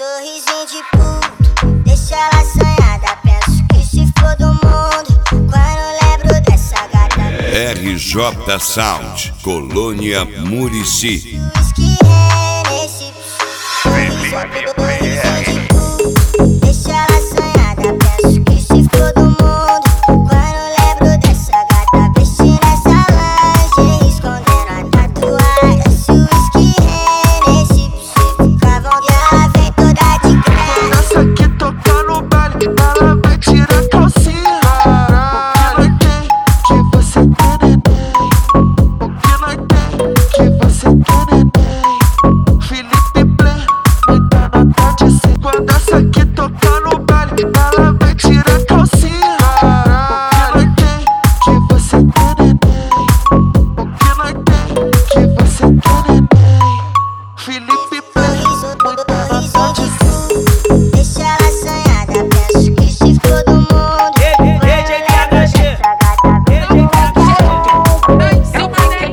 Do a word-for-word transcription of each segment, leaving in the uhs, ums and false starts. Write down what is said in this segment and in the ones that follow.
Sorrisinho de puto, deixa ela assanhada. Penso que se for do mundo quando lembro dessa gata. R J Sound, Colônia Murici. Whisky é nesse Felipe P R. deixa ela assanhada. Penso que se for do mundo quando lembro dessa gata. Vestindo essa lingerie, escondendo a tatuagem. Se o whisky é nesse fica bom que ela vem toda de graça. Essa que toca no baile, ela vai tirar a calcinha. O que nós tem que você tem neném? O que nós tem que você tem neném? Felipe Play, muita nota de cem. Quando essa que toca no baile, ela vai tirar a calcinha. O que nós tem que você tem neném? O que nós tem que você tem neném? Felipe Play, muita nota de cem. Deixa ela assanhada. Penso que se for do mundo D J T H G, essa gata D J T H G.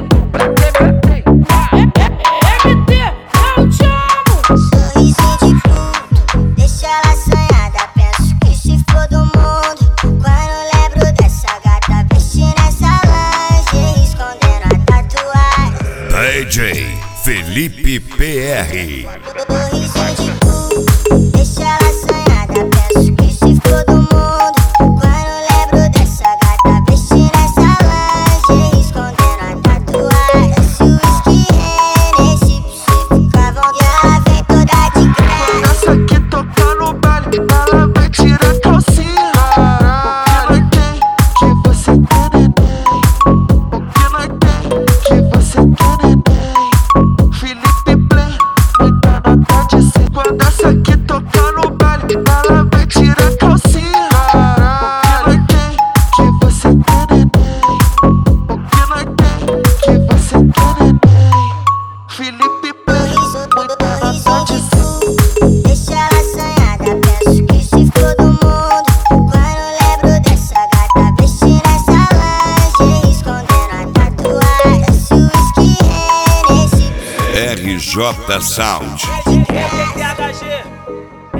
sorrisinho de puto, deixa ela assanhada. Penso que se for do mundo quando lembro dessa gata. Vestindo essa lingerie, escondendo a tatuagem. D J Felipe P R. Sorrisinho de puto, deixa ela assanhada. Penso que se for do mundo quando lembro dessa gata. Vestindo essa lingerie, escondendo a tatuagem. Se o whisky é nesse fica bom que ela vem toda de graça. Essa que toca no baile, ela vai tirar a calcinha. O que nós tem que você tem neném? O que nós tem que você tem neném? Felipe Play, muita nota de cem. Quando essa que toca no baile, ela vai tirar a calcinha. O que nós tem que você tem neném? O que nós tem que você tem neném? Felipe Play, muita nota de cem. Deixa ela assanhada. Penso que se for do mundo quando lembro dessa gata. Vestindo essa lingerie, escondendo a tatuagem. Se o whisky é nesse R J Sound. D J T H G,